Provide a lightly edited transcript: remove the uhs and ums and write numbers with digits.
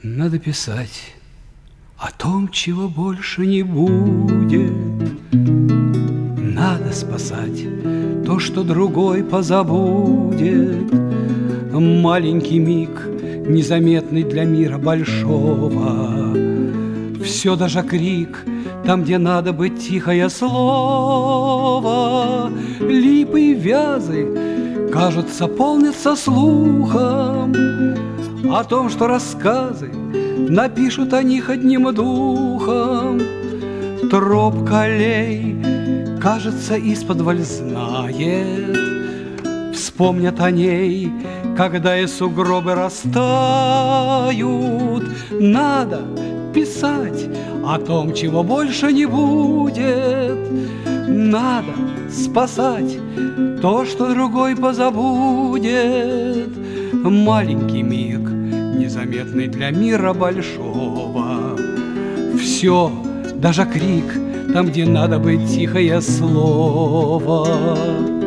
Надо писать о том, чего больше не будет. Надо спасать то, что другой позабудет. Маленький миг, незаметный для мира большого. Все, даже крик, там, где надо быть, тихое слово. Липы и вязы, кажется, полнятся слухом о том, что рассказы напишут о них одним духом. Тропка аллей, кажется, исподволь знает. Вспомнят о ней, когда и сугробы растают. Надо писать о том, чего больше не будет. Надо спасать то, что другой позабудет. Маленький миг, незаметный для мира большого. Все, даже крик, там, где надо быть, тихое слово.